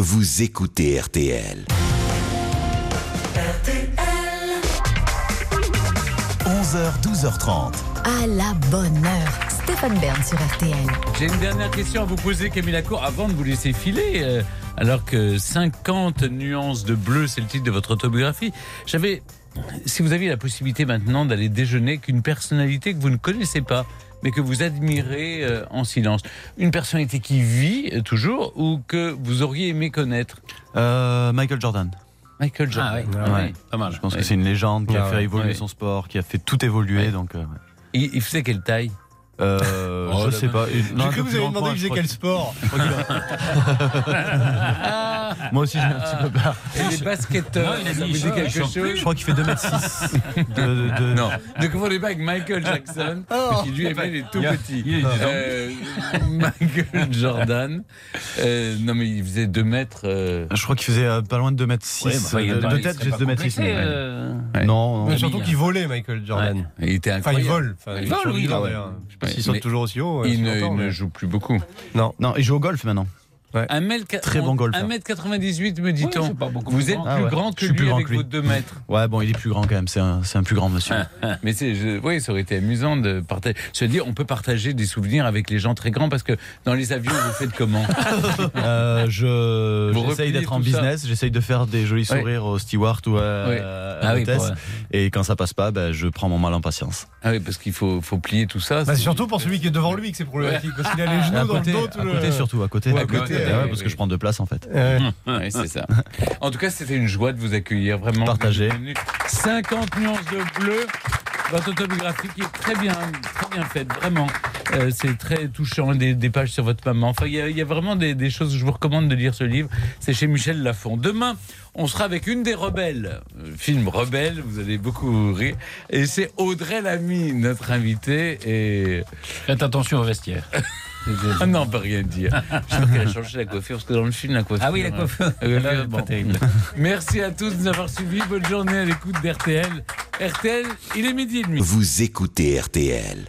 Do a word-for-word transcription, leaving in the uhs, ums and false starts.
Vous écoutez R T L. R T L. onze heures, douze heures trente. À la bonne heure. Stéphane Bern sur R T L. J'ai une dernière question à vous poser, Camille Lacour, avant de vous laisser filer. Euh, alors que cinquante nuances de bleu, c'est le titre de votre autobiographie. J'avais, si vous aviez la possibilité maintenant d'aller déjeuner avec une personnalité que vous ne connaissez pas, mais que vous admirez euh, en silence. Une personnalité qui vit euh, toujours ou que vous auriez aimé connaître. Euh, Michael Jordan. Michael Jordan. Ah ouais. Ah Ouais. ouais. Pas mal. Je pense Ouais. que c'est une légende qui Ah a fait ouais. évoluer Ouais. son sport, qui a fait tout évoluer. Ouais. Donc, euh, ouais. Il, il faisait quelle taille? Euh, Oh, je là, sais là. pas. Une- non, J'ai un cru peu que vous plus avez grand demandé que qu'il faisait moi, quel je sport. crois. Moi aussi, j'ai un petit peu peur. Et les basketteurs, Non, il a ça dit, vous dit ouais, quelque je chose? Je crois qu'il fait deux mètres six. De, de, de- Non, ne confondez pas avec Michael Jackson, qui lui aimait les tout Il y a- petits. il y a des Euh, Michael Jordan, euh, non mais il faisait deux mètres. euh, Je crois qu'il faisait euh, pas loin de deux mètres six. Ouais, bah, enfin, il de, doit- de il tête, serait j'ai pas deux mètres six. complexé, mais- euh, Non, non. Mais Mais surtout qu'il volait, Michael Jordan. Il était Enfin, il incroyable. vole. Enfin, Il vole, est oui, toujours ouais. d'ailleurs. Je sais pas Ouais, s'il saute mais toujours aussi haut. Il euh, ne, si longtemps, il ne mais- joue plus beaucoup. Non. Non, il joue au golf maintenant. un mètre, Très bon golfeur. un mètre quatre-vingt-dix-huit, me dit-on. c'est pas beaucoup Vous plus êtes grand. plus Ah ouais. grand que Je suis lui plus grand avec que lui. vos deux mètres. Ouais, bon, il est plus grand quand même. C'est un, c'est un plus grand monsieur. Mais c'est, je, oui, ça aurait été amusant de partager. Se dire, on peut partager des souvenirs avec les gens très grands parce que dans les avions, vous faites comment? Euh, je Vous j'essaye repliez d'être en tout ça. business, j'essaye de faire des jolis Ouais. sourires au steward ou à, Ouais. à Ah oui, l'hôtesse. pour, euh, Et quand ça passe pas, ben, je prends mon mal en patience. Ah oui, parce qu'il faut, faut plier tout ça. Bah, c'est- c'est surtout pour celui qui est devant lui que c'est problématique. Parce qu'il a les genoux À dans côté, le dos. tout à le- côté surtout, à côté. Ouais, à côté, Ouais, ouais, ouais, ouais, parce oui. que je prends de place en fait. Ouais. Oui, c'est ça. En tout cas, c'était une joie de vous accueillir, vraiment. Partagé. cinquante nuances de bleu. Votre autobiographie qui est très bien, très bien faite, vraiment. Euh, c'est très touchant, des, des pages sur votre maman. Enfin, il y, a- il y a vraiment des, des choses. Je vous recommande de lire ce livre. C'est chez Michel Lafon. Demain, on sera avec une des rebelles. Euh, film Rebelle, vous allez beaucoup rire. Et c'est Audrey Lamy, notre invitée. Et Faites attention au vestiaire. ah non, on peut rien dire. Je crois qu'elle a changé la coiffure parce que dans le film, la coiffure. Ah oui, la coiffure. euh, Là, bon. pas terrible. Merci à tous de nous avoir suivis. Bonne journée à l'écoute d'R T L. R T L, il est midi et demi. Vous écoutez R T L.